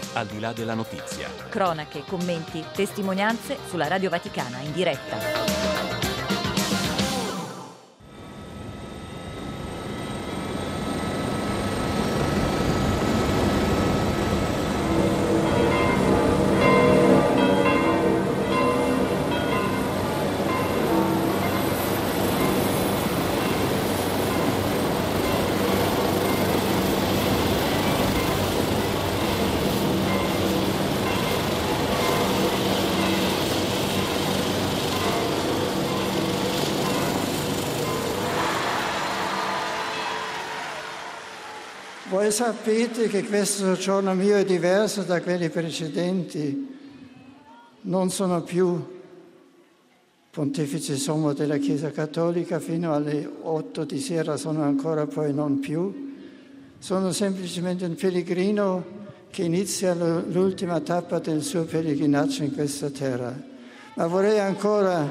Al di là della notizia. Cronache, commenti, testimonianze sulla Radio Vaticana in diretta. Voi sapete che questo giorno mio è diverso da quelli precedenti. Non sono più pontefice sommo della Chiesa Cattolica, fino alle 8 di sera sono ancora, poi non più. Sono semplicemente un pellegrino che inizia l'ultima tappa del suo pellegrinaggio in questa terra. Ma vorrei ancora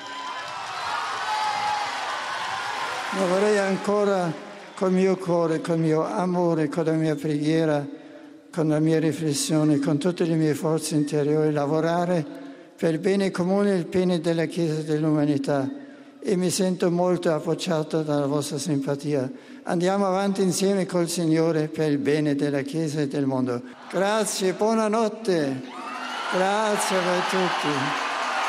col mio cuore, col mio amore, con la mia preghiera, con la mia riflessione, con tutte le mie forze interiori, lavorare per il bene comune e il bene della Chiesa e dell'umanità. E mi sento molto appoggiato dalla vostra simpatia. Andiamo avanti insieme col Signore per il bene della Chiesa e del mondo. Grazie, buonanotte. Grazie a voi tutti.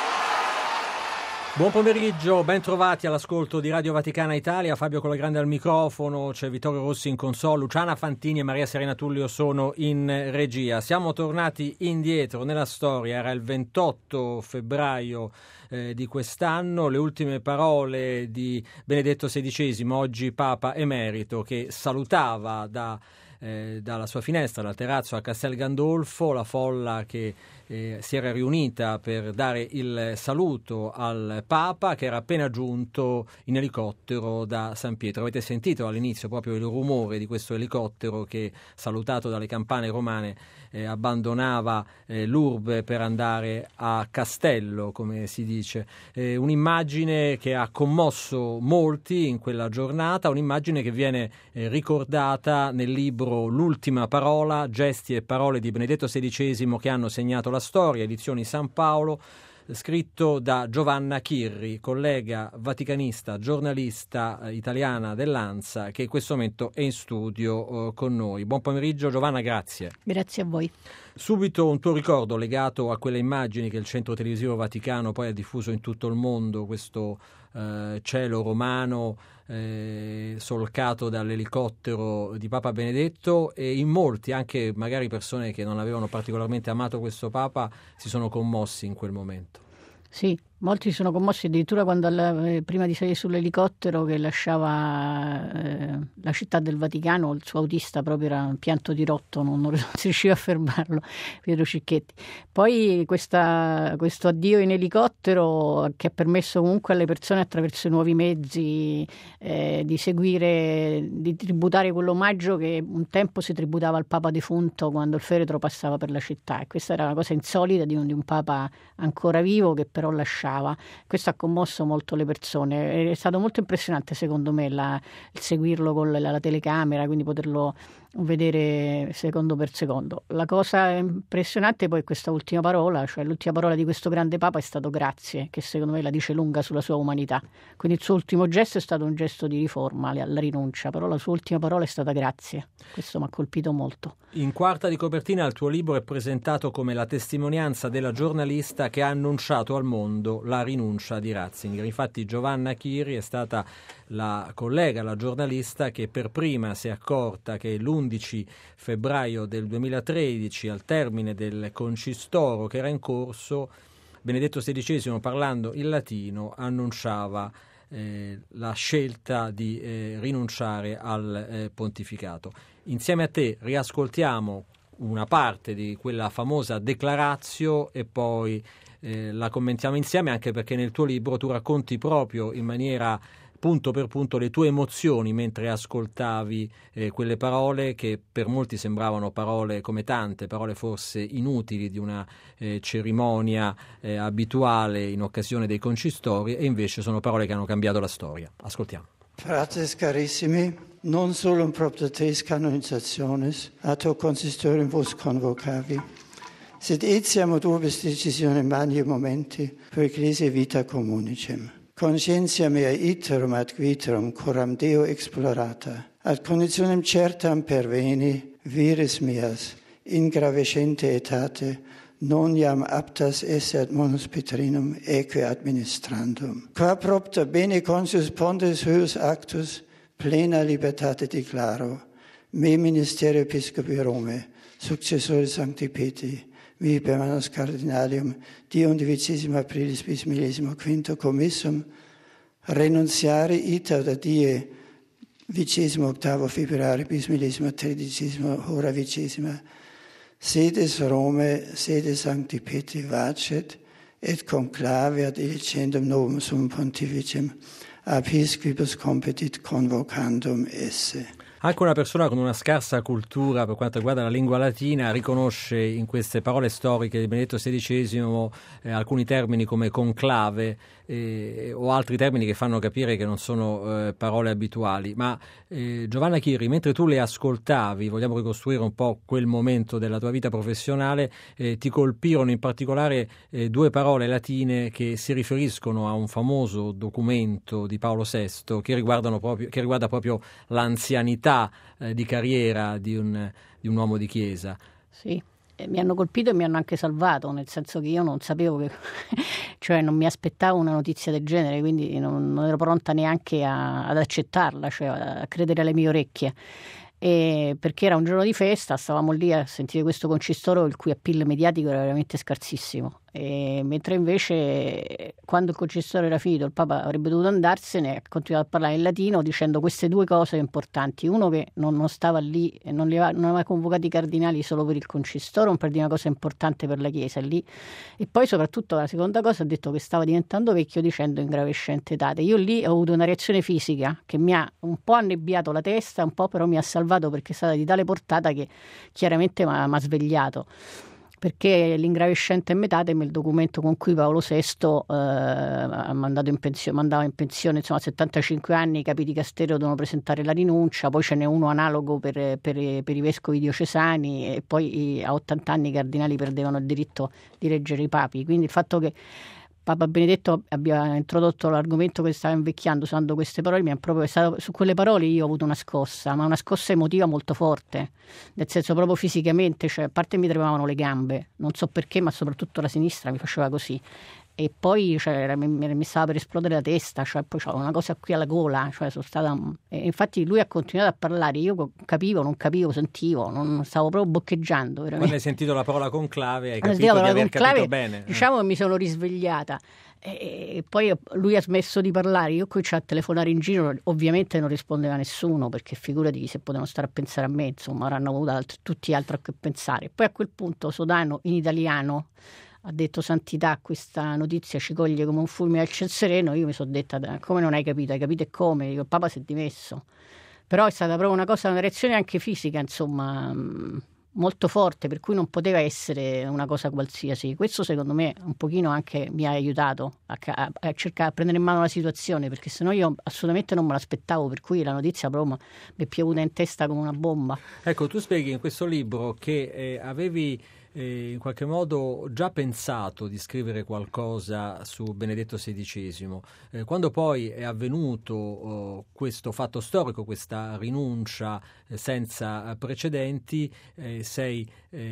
Buon pomeriggio, ben trovati all'ascolto di Radio Vaticana Italia. Fabio Colagrande al microfono, c'è Vittorio Rossi in console, Luciana Fantini e Maria Serena Tullio sono in regia. Siamo tornati indietro nella storia, era il 28 febbraio di quest'anno, le ultime parole di Benedetto XVI, oggi Papa Emerito, che salutava dalla sua finestra, dal terrazzo a Castel Gandolfo, la folla che si era riunita per dare il saluto al Papa, che era appena giunto in elicottero da San Pietro. Avete sentito all'inizio proprio il rumore di questo elicottero che, salutato dalle campane romane, abbandonava l'urbe per andare a Castello, come si dice. Un'immagine che ha commosso molti in quella giornata, un'immagine che viene ricordata nel libro L'ultima parola, gesti e parole di Benedetto XVI che hanno segnato la storia, edizioni San Paolo, scritto da Giovanna Chirri, collega vaticanista, giornalista italiana dell'ANSA, che in questo momento è in studio con noi. Buon pomeriggio Giovanna, grazie. Grazie a voi. Subito un tuo ricordo legato a quelle immagini che il Centro Televisivo Vaticano poi ha diffuso in tutto il mondo, questo cielo romano solcato dall'elicottero di Papa Benedetto, e in molti, anche magari persone che non avevano particolarmente amato questo Papa, si sono commossi in quel momento. Sì, molti si sono commossi addirittura quando prima di salire sull'elicottero che lasciava la città del Vaticano, il suo autista proprio era un pianto di rotto, non si riusciva a fermarlo, Pietro Cicchetti. Poi questo addio in elicottero che ha permesso comunque alle persone, attraverso i nuovi mezzi, di seguire, di tributare quell'omaggio che un tempo si tributava al Papa defunto quando il feretro passava per la città, e questa era una cosa insolita di un Papa ancora vivo che però lasciava. Questo ha commosso molto le persone, è stato molto impressionante secondo me il seguirlo con la telecamera, quindi poterlo vedere secondo per secondo. La cosa impressionante poi è questa ultima parola, cioè l'ultima parola di questo grande Papa è stato grazie, che secondo me la dice lunga sulla sua umanità. Quindi il suo ultimo gesto è stato un gesto di riforma, alla rinuncia, però la sua ultima parola è stata grazie. Questo mi ha colpito molto. In quarta di copertina il tuo libro è presentato come la testimonianza della giornalista che ha annunciato al mondo la rinuncia di Ratzinger. Infatti Giovanna Chiri è stata la collega, la giornalista che per prima si è accorta che l'11 febbraio del 2013, al termine del concistoro che era in corso, Benedetto XVI, parlando in latino, annunciava la scelta di rinunciare al pontificato. Insieme a te riascoltiamo una parte di quella famosa declaratio e poi la commentiamo insieme, anche perché nel tuo libro tu racconti proprio in maniera punto per punto le tue emozioni mentre ascoltavi quelle parole che per molti sembravano parole, come tante parole forse inutili di una cerimonia abituale in occasione dei concistori, e invece sono parole che hanno cambiato la storia. Ascoltiamo. Fratres carissimi, non solum propter tres canonizationes atto consistorium vos convocavi, sed etiam ad urbis decisionem mani momenti per ecclesia vita communicem. Conscientia mea iterum ad viterum coram Deo explorata, ad conditionem certam perveni viris meas in gravescente etate non iam aptas esse ad monus Petrinum eque administrandum. Qua propter bene conscius pondes huius actus plena libertate declaro, me ministerio episcopi Rome, successore Sancti Petri, vi per manus cardinalium, die 11 aprilis bis 15 commissum, renunciare ita da die 28 februari bis 13 hora 20, sedes Rome, sede Sancti Petri vacet, et conclave ad elicendum novum sum pontificem, ab hisquibus competit convocandum esse. Anche una persona con una scarsa cultura per quanto riguarda la lingua latina riconosce in queste parole storiche di Benedetto XVI alcuni termini come conclave o altri termini che fanno capire che non sono parole abituali. Ma Giovanna Chirri, mentre tu le ascoltavi, vogliamo ricostruire un po' quel momento della tua vita professionale, ti colpirono in particolare due parole latine che si riferiscono a un famoso documento di Paolo VI che riguarda proprio l'anzianità di carriera di un uomo di chiesa. Sì, mi hanno colpito e mi hanno anche salvato, nel senso che io non sapevo cioè non mi aspettavo una notizia del genere, quindi non ero pronta neanche ad accettarla, cioè a credere alle mie orecchie. E perché era un giorno di festa, stavamo lì a sentire questo concistoro il cui appeal mediatico era veramente scarsissimo, e mentre invece quando il concistoro era finito il Papa avrebbe dovuto andarsene, ha continuato a parlare in latino dicendo queste due cose importanti: uno, che non stava lì e non aveva convocato i cardinali solo per il concistoro, per dire una cosa importante per la Chiesa lì, e poi soprattutto la seconda cosa ha detto che stava diventando vecchio, dicendo in gravescente etate. Io lì ho avuto una reazione fisica che mi ha un po' annebbiato la testa, un po' però mi ha salvato, perché è stata di tale portata che chiaramente mi ha svegliato, perché l'ingravescente metatemi, il documento con cui Paolo VI mandava in pensione, insomma, a 75 anni i capi di castello devono presentare la rinuncia, poi ce n'è uno analogo per i vescovi diocesani, e poi a 80 anni i cardinali perdevano il diritto di reggere i papi. Quindi il fatto che Papa Benedetto abbia introdotto l'argomento che stava invecchiando usando queste parole mi ha proprio su quelle parole io ho avuto una scossa, ma una scossa emotiva molto forte, nel senso proprio fisicamente, cioè a parte mi tremavano le gambe, non so perché, ma soprattutto la sinistra mi faceva così, e poi mi stava per esplodere la testa, cioè poi c'avevo una cosa qui alla gola, cioè sono stata, e infatti lui ha continuato a parlare, io capivo, non capivo, sentivo, non stavo proprio boccheggiando veramente. Quando hai sentito la parola conclave hai capito di aver capito bene. Diciamo che mi sono risvegliata, e poi lui ha smesso di parlare, io cominciai a telefonare in giro, ovviamente non rispondeva nessuno, perché figurati se potevano stare a pensare a me, insomma avranno avuto tutti altro a che pensare. Poi a quel punto Sodano in italiano ha detto: santità, questa notizia ci coglie come un fulmine al ciel sereno. Io mi sono detta: come non hai capito? Hai capito e come? Dico, il Papa si è dimesso. Però è stata proprio una reazione anche fisica, insomma, molto forte, per cui non poteva essere una cosa qualsiasi. Questo secondo me un pochino anche mi ha aiutato a cercare a prendere in mano la situazione, perché sennò io assolutamente non me l'aspettavo, per cui la notizia proprio mi è piovuta in testa come una bomba. Ecco, tu spieghi in questo libro che avevi in qualche modo già pensato di scrivere qualcosa su Benedetto XVI. Quando poi è avvenuto questo fatto storico, questa rinuncia senza precedenti, ti sei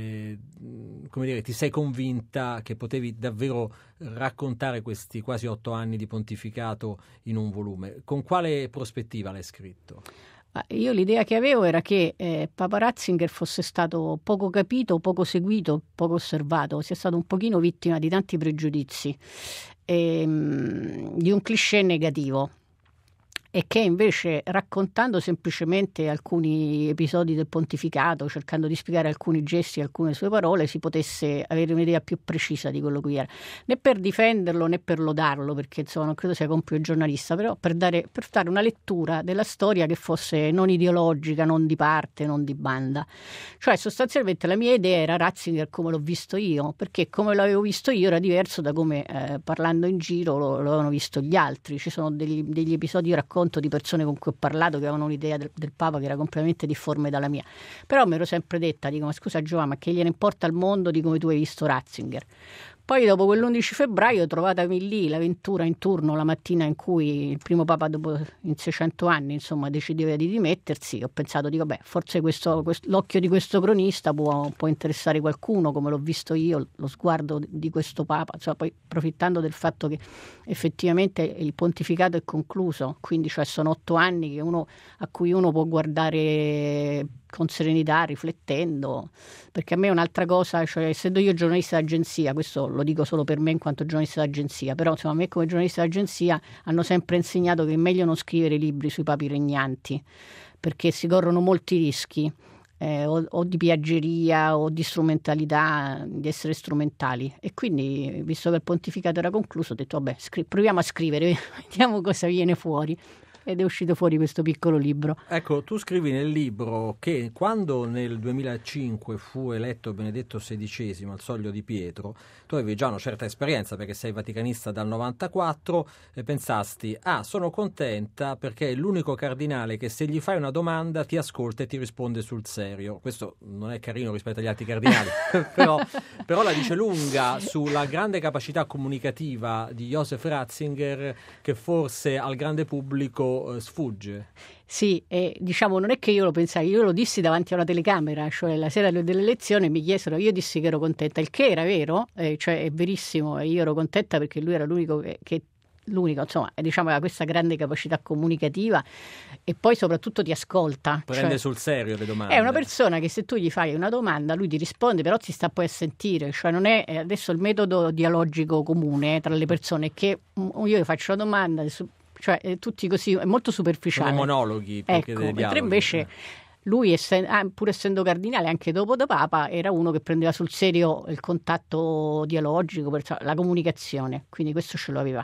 convinta che potevi davvero raccontare questi quasi 8 anni di pontificato in un volume. Con quale prospettiva l'hai scritto? Io l'idea che avevo era che Papa Ratzinger fosse stato poco capito, poco seguito, poco osservato, sia stato un pochino vittima di tanti pregiudizi, di un cliché negativo, e che invece, raccontando semplicemente alcuni episodi del pontificato, cercando di spiegare alcuni gesti, alcune sue parole, si potesse avere un'idea più precisa di quello che era, né per difenderlo né per lodarlo, perché insomma non credo sia compito del giornalista, però per dare una lettura della storia che fosse non ideologica, non di parte, non di banda. Cioè sostanzialmente la mia idea era Ratzinger come l'ho visto io, perché come l'avevo visto io era diverso da come parlando in giro lo avevano visto gli altri. Ci sono degli episodi, io racconto conto di persone con cui ho parlato che avevano un'idea del Papa che era completamente difforme dalla mia. Però mi ero sempre detta, dico, ma scusa Giovanni, ma che gliene importa al mondo di come tu hai visto Ratzinger? Poi dopo quell'11 febbraio, trovatemi lì l'avventura in turno la mattina in cui il primo Papa in 600 anni insomma decideva di dimettersi, ho pensato, dico, beh, forse l'occhio di questo cronista può interessare qualcuno, come l'ho visto io, lo sguardo di questo Papa, insomma, poi approfittando del fatto che effettivamente il pontificato è concluso, quindi cioè sono 8 anni a cui uno può guardare con serenità, riflettendo, perché a me è un'altra cosa, cioè essendo io giornalista d'agenzia, questo lo dico solo per me in quanto giornalista d'agenzia, però insomma a me come giornalista d'agenzia hanno sempre insegnato che è meglio non scrivere libri sui papi regnanti, perché si corrono molti rischi, o di piaggeria o di strumentalità, di essere strumentali, e quindi visto che il pontificato era concluso ho detto vabbè, proviamo a scrivere, vediamo cosa viene fuori. Ed è uscito fuori questo piccolo libro. Ecco, tu scrivi nel libro che quando nel 2005 fu eletto Benedetto XVI al Soglio di Pietro, tu avevi già una certa esperienza perché sei vaticanista dal 94 e pensasti, sono contenta perché è l'unico cardinale che se gli fai una domanda ti ascolta e ti risponde sul serio. Questo non è carino rispetto agli altri cardinali, però la dice lunga sulla grande capacità comunicativa di Joseph Ratzinger che forse al grande pubblico sfugge. Sì, diciamo non è che io lo pensai, io lo dissi davanti a una telecamera, cioè la sera delle elezioni mi chiesero, io dissi che ero contenta, il che era vero, cioè è verissimo, e io ero contenta perché lui era l'unico l'unico, insomma, diciamo, aveva questa grande capacità comunicativa e poi soprattutto ti ascolta. Prende sul serio le domande. È una persona che se tu gli fai una domanda lui ti risponde, però ti sta poi a sentire, cioè non è adesso il metodo dialogico comune tra le persone che io faccio una domanda, cioè tutti così, è molto superficiale. Sono monologhi più che dei dialoghi. Mentre invece lui, pur essendo cardinale, anche dopo da Papa, era uno che prendeva sul serio il contatto dialogico, la comunicazione, quindi questo ce lo aveva.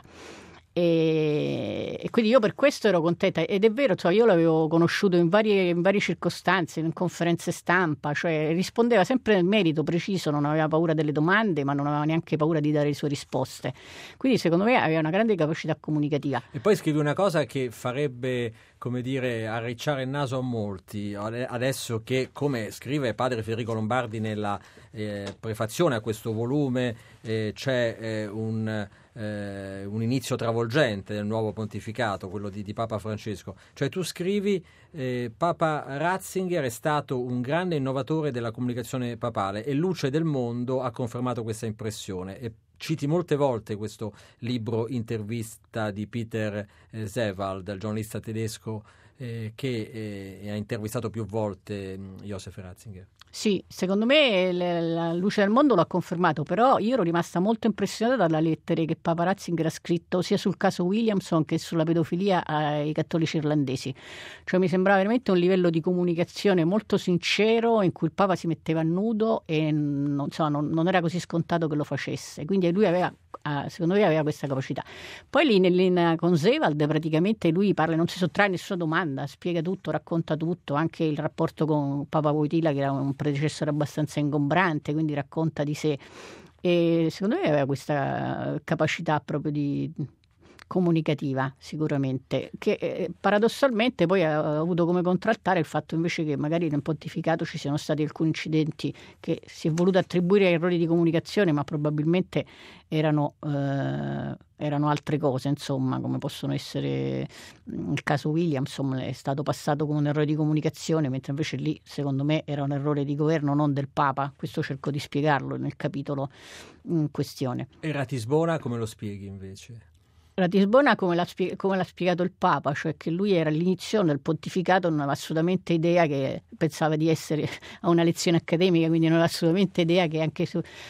E quindi io per questo ero contenta, ed è vero, cioè io l'avevo conosciuto in varie circostanze, in conferenze stampa, cioè rispondeva sempre nel merito preciso, non aveva paura delle domande, ma non aveva neanche paura di dare le sue risposte, quindi secondo me aveva una grande capacità comunicativa. E poi scrivi una cosa che farebbe, come dire, arricciare il naso a molti adesso, che come scrive padre Federico Lombardi nella prefazione a questo volume, c'è un inizio travolgente del nuovo pontificato, quello di Papa Francesco. Cioè tu scrivi Papa Ratzinger è stato un grande innovatore della comunicazione papale e luce del mondo ha confermato questa impressione, e citi molte volte questo libro intervista di Peter Sewald, il giornalista tedesco che ha intervistato più volte Joseph Ratzinger. Sì, secondo me la luce del mondo l'ha confermato, però io ero rimasta molto impressionata dalle lettere che Papa Ratzinger ha scritto sia sul caso Williamson che sulla pedofilia ai cattolici irlandesi. Cioè mi sembrava veramente un livello di comunicazione molto sincero in cui il Papa si metteva a nudo e non era così scontato che lo facesse. Quindi lui secondo me aveva questa capacità. Poi lì con Sewald praticamente lui parla, non si sottrae a nessuna domanda, spiega tutto, racconta tutto, anche il rapporto con Papa Wojtyla che era un predecessore abbastanza ingombrante, quindi racconta di sé, e secondo me aveva questa capacità proprio di comunicativa sicuramente, che paradossalmente poi ha avuto come contraltare il fatto invece che magari nel pontificato ci siano stati alcuni incidenti che si è voluto attribuire a errori di comunicazione, ma probabilmente erano altre cose, insomma, come possono essere il caso Williamson, è stato passato come un errore di comunicazione, mentre invece lì secondo me era un errore di governo, non del Papa. Questo cerco di spiegarlo nel capitolo in questione. E Ratisbona come lo spieghi invece? Ratisbona come l'ha spiegato il Papa, cioè che lui era all'inizio del pontificato, non aveva assolutamente idea, che pensava di essere a una lezione accademica, quindi non aveva assolutamente idea che anche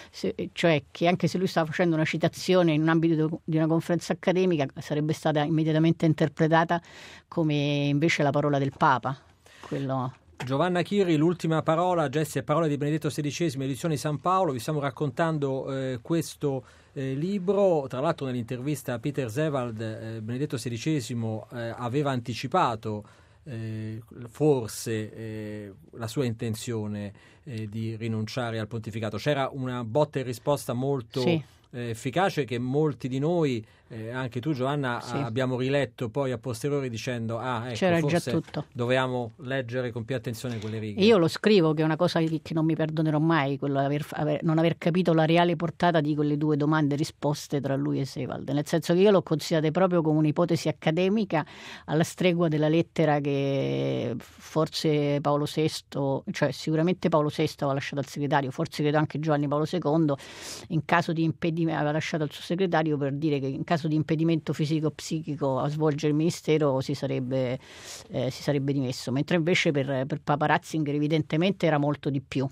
se lui stava facendo una citazione in un ambito di una conferenza accademica sarebbe stata immediatamente interpretata come invece la parola del Papa. Giovanna Chiri, l'ultima parola, gesti e parole di Benedetto XVI, edizioni San Paolo. Vi stiamo raccontando questo libro. Tra l'altro nell'intervista a Peter Sewald Benedetto XVI aveva anticipato forse la sua intenzione di rinunciare al pontificato. C'era una botta e risposta molto efficace che molti di noi anche tu Giovanna, sì. Abbiamo riletto poi a posteriori dicendo ecco, c'era forse già tutto. Dovevamo leggere con più attenzione quelle righe. Io lo scrivo, che è una cosa che non mi perdonerò mai, quello non aver capito la reale portata di quelle due domande risposte tra lui e Sebald, nel senso che io l'ho considerata proprio come un'ipotesi accademica, alla stregua della lettera che forse Paolo VI, cioè sicuramente Paolo VI aveva lasciato al segretario, forse credo anche Giovanni Paolo II, in caso di impedimento, aveva lasciato al suo segretario per dire che in caso di impedimento fisico-psichico a svolgere il ministero si sarebbe dimesso, mentre invece per Papa Ratzinger evidentemente era molto di più.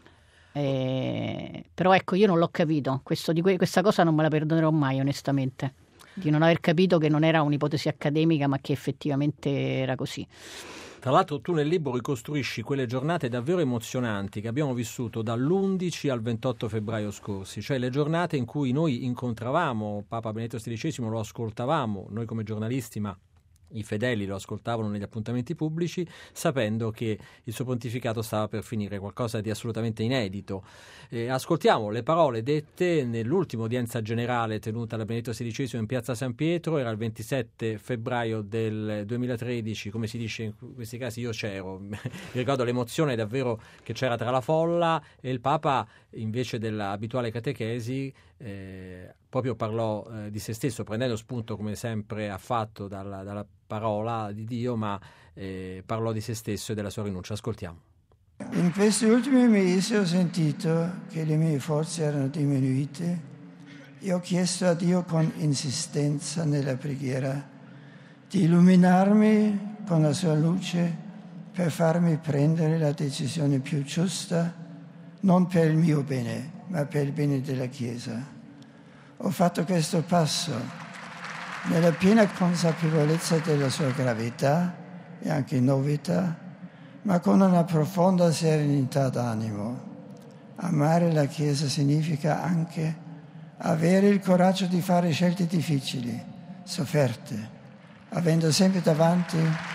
Però ecco, io non l'ho capito, questa cosa non me la perdonerò mai onestamente, di non aver capito che non era un'ipotesi accademica ma che effettivamente era così. Tra l'altro tu nel libro ricostruisci quelle giornate davvero emozionanti che abbiamo vissuto dall'11 al 28 febbraio scorsi, cioè le giornate in cui noi incontravamo Papa Benedetto XVI, lo ascoltavamo noi come giornalisti, ma i fedeli lo ascoltavano negli appuntamenti pubblici, sapendo che il suo pontificato stava per finire, qualcosa di assolutamente inedito. Ascoltiamo le parole dette nell'ultima udienza generale tenuta da Benedetto XVI in Piazza San Pietro, era il 27 febbraio del 2013, come si dice in questi casi io c'ero, mi ricordo l'emozione davvero che c'era tra la folla, e il Papa invece dell'abituale catechesi proprio parlò di se stesso, prendendo spunto come sempre ha fatto dalla parola di Dio, ma parlò di se stesso e della sua rinuncia. Ascoltiamo. In questi ultimi mesi ho sentito che le mie forze erano diminuite e ho chiesto a Dio con insistenza nella preghiera di illuminarmi con la sua luce per farmi prendere la decisione più giusta, non per il mio bene, ma per il bene della Chiesa. Ho fatto questo passo nella piena consapevolezza della sua gravità e anche novità, ma con una profonda serenità d'animo. Amare la Chiesa significa anche avere il coraggio di fare scelte difficili, sofferte, avendo sempre davanti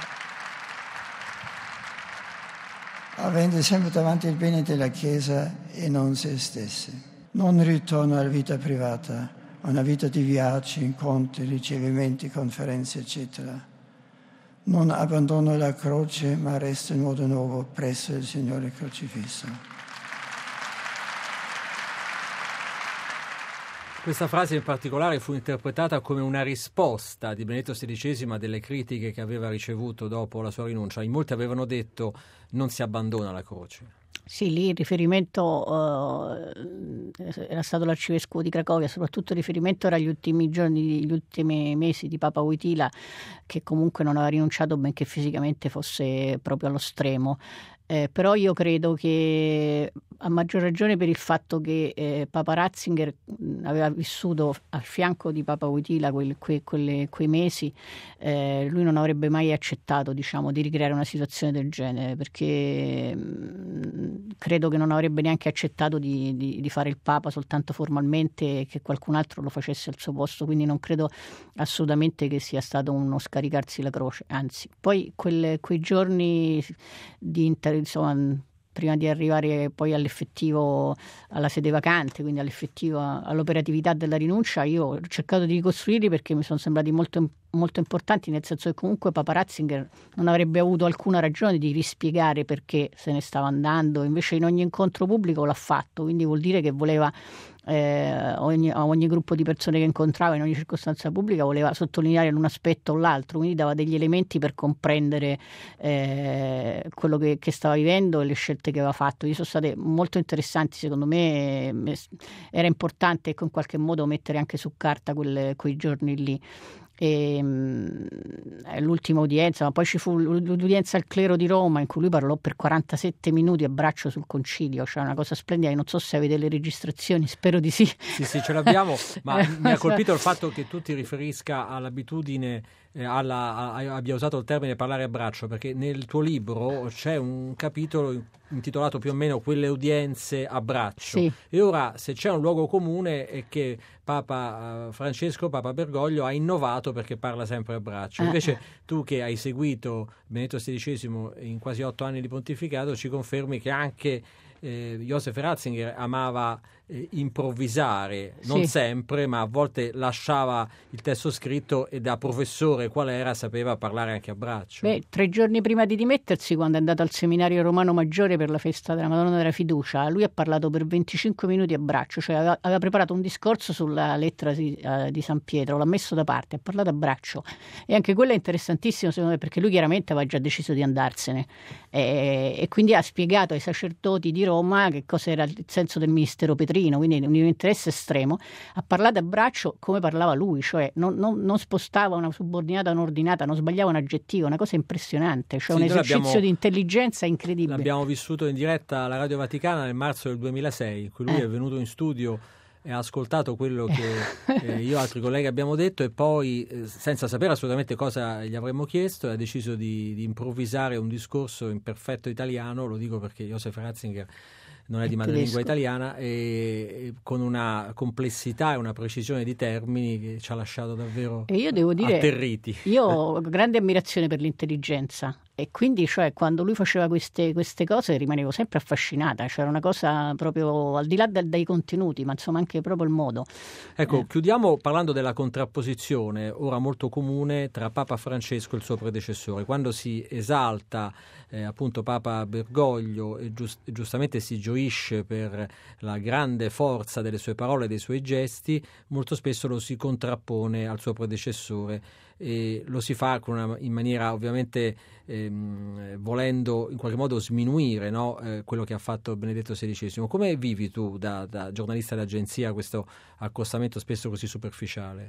il bene della Chiesa e non se stessi. Non ritorno alla vita privata, a una vita di viaggi, incontri, ricevimenti, conferenze, eccetera. Non abbandono la croce, ma resto in modo nuovo presso il Signore crocifisso. Questa frase in particolare fu interpretata come una risposta di Benedetto XVI a delle critiche che aveva ricevuto dopo la sua rinuncia. In molti avevano detto non si abbandona la croce. Sì, lì il riferimento era stato l'arcivescovo di Cracovia, soprattutto il riferimento era agli ultimi giorni, gli ultimi mesi di Papa Wojtyla, che comunque non aveva rinunciato benché fisicamente fosse proprio allo stremo. Però io credo che a maggior ragione per il fatto che Papa Ratzinger aveva vissuto al fianco di Papa Wojtyla quei mesi, lui non avrebbe mai accettato, diciamo, di ricreare una situazione del genere, perché credo che non avrebbe neanche accettato di fare il Papa soltanto formalmente e che qualcun altro lo facesse al suo posto, quindi non credo assolutamente che sia stato uno scaricarsi la croce, anzi. Poi quei giorni insomma, prima di arrivare poi all'effettivo, alla sede vacante, quindi all'operatività della rinuncia, io ho cercato di ricostruirli perché mi sono sembrati molto, molto importanti, nel senso che comunque Papa Ratzinger non avrebbe avuto alcuna ragione di rispiegare perché se ne stava andando, invece in ogni incontro pubblico l'ha fatto, quindi vuol dire che voleva a ogni gruppo di persone che incontrava in ogni circostanza pubblica voleva sottolineare un aspetto o l'altro, quindi dava degli elementi per comprendere quello che stava vivendo e le scelte che aveva fatto. Sono state molto interessanti, secondo me era importante in qualche modo mettere anche su carta quei giorni lì. E l'ultima udienza, ma poi ci fu l'udienza al clero di Roma in cui lui parlò per 47 minuti a braccio sul concilio, cioè una cosa splendida. Non so se avete le registrazioni, spero di sì. Sì, ce l'abbiamo, ma mi ha colpito il fatto che tu ti riferisca all'abitudine, abbia usato il termine parlare a braccio, perché nel tuo libro c'è un capitolo intitolato più o meno Quelle udienze a braccio, sì. E ora se c'è un luogo comune è che Papa Francesco, Papa Bergoglio ha innovato perché parla sempre a braccio. Invece tu che hai seguito Benedetto XVI in quasi 8 anni di pontificato ci confermi che anche Josef Ratzinger amava improvvisare, non Sì. sempre, ma a volte lasciava il testo scritto e da professore qual era sapeva parlare anche a braccio. 3 giorni prima di dimettersi, quando è andato al seminario romano maggiore per la festa della Madonna della Fiducia, lui ha parlato per 25 minuti a braccio, cioè aveva preparato un discorso sulla lettera di San Pietro, l'ha messo da parte, ha parlato a braccio, e anche quello è interessantissimo secondo me, perché lui chiaramente aveva già deciso di andarsene e quindi ha spiegato ai sacerdoti di Roma che cosa era il senso del ministero petrino, quindi un interesse estremo. Ha parlato a braccio come parlava lui, cioè non spostava una subordinata a un'ordinata, non sbagliava un aggettivo, una cosa impressionante, cioè Sì, un noi esercizio di intelligenza incredibile. L'abbiamo vissuto in diretta alla Radio Vaticana nel marzo del 2006, in cui lui è venuto in studio e ha ascoltato quello che io e altri colleghi abbiamo detto, e poi, senza sapere assolutamente cosa gli avremmo chiesto, ha deciso di improvvisare un discorso in perfetto italiano. Lo dico perché Josef Ratzinger non è di madrelingua italiana, e con una complessità e una precisione di termini che ci ha lasciato davvero E io devo dire, atterriti. io ho grande ammirazione per l'intelligenza, e quindi cioè quando lui faceva queste cose rimanevo sempre affascinata, c'era una cosa proprio al di là dai contenuti, ma insomma anche proprio il modo. Ecco, chiudiamo parlando della contrapposizione ora molto comune tra Papa Francesco e il suo predecessore. Quando si esalta appunto Papa Bergoglio e giustamente si gioisce per la grande forza delle sue parole e dei suoi gesti, molto spesso lo si contrappone al suo predecessore, e lo si fa in maniera ovviamente volendo in qualche modo sminuire, no? Quello che ha fatto Benedetto XVI. Come vivi tu da giornalista d'agenzia questo accostamento spesso così superficiale?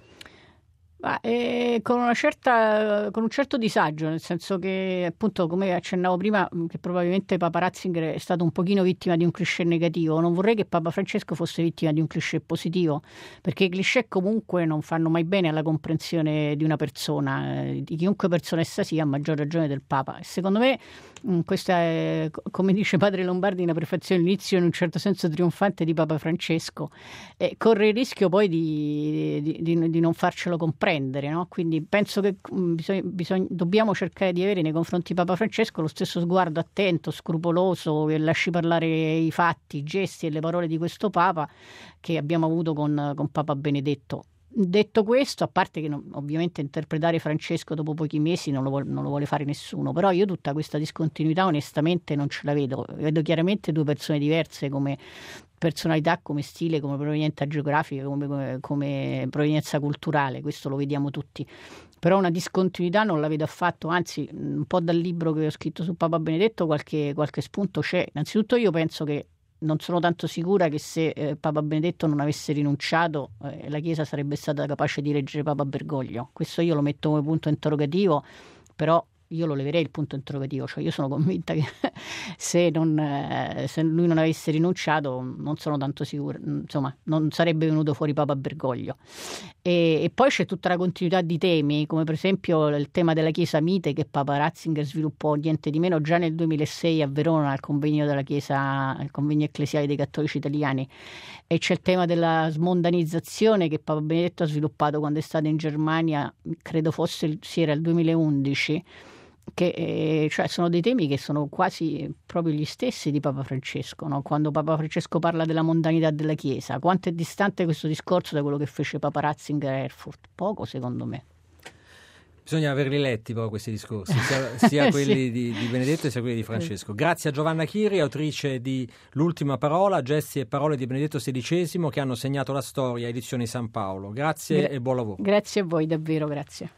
Con un certo disagio, nel senso che appunto, come accennavo prima, che probabilmente Papa Ratzinger è stato un pochino vittima di un cliché negativo. Non vorrei che Papa Francesco fosse vittima di un cliché positivo, perché i cliché comunque non fanno mai bene alla comprensione di una persona, di chiunque persona essa sia, a maggior ragione del Papa. E secondo me questa è, come dice Padre Lombardi, una prefazione all'inizio in un certo senso trionfante di Papa Francesco, e corre il rischio poi di non farcelo comprendere, no? Quindi penso che dobbiamo cercare di avere nei confronti di Papa Francesco lo stesso sguardo attento, scrupoloso, che lasci parlare i fatti, i gesti e le parole di questo Papa che abbiamo avuto con Papa Benedetto. Detto questo, a parte che ovviamente interpretare Francesco dopo pochi mesi non lo vuole fare nessuno, però io tutta questa discontinuità onestamente non ce la vedo chiaramente due persone diverse come personalità, come stile, come provenienza geografica, come provenienza culturale, questo lo vediamo tutti, però una discontinuità non la vedo affatto, anzi un po' dal libro che ho scritto su Papa Benedetto qualche spunto c'è. Innanzitutto io penso che non sono tanto sicura che se Papa Benedetto non avesse rinunciato la Chiesa sarebbe stata capace di reggere Papa Bergoglio. Questo io lo metto come punto interrogativo, però io lo leverei il punto interrogativo, cioè io sono convinta che se lui non avesse rinunciato non sono tanto sicura, insomma non sarebbe venuto fuori Papa Bergoglio. E poi c'è tutta la continuità di temi, come per esempio il tema della Chiesa mite che Papa Ratzinger sviluppò niente di meno già nel 2006 a Verona al convegno della Chiesa, al convegno ecclesiale dei cattolici italiani, e c'è il tema della smondanizzazione che Papa Benedetto ha sviluppato quando è stato in Germania, credo era il 2011, che cioè sono dei temi che sono quasi proprio gli stessi di Papa Francesco, no? Quando Papa Francesco parla della mondanità della Chiesa, quanto è distante questo discorso da quello che fece Papa Ratzinger a Erfurt? Poco, secondo me. Bisogna averli letti poi questi discorsi, sia quelli Sì. di Benedetto sia quelli di Francesco. Grazie a Giovanna Chiri, autrice di L'ultima parola, gesti e parole di Benedetto XVI che hanno segnato la storia, edizioni San Paolo. Grazie e buon lavoro. Grazie a voi, davvero, grazie.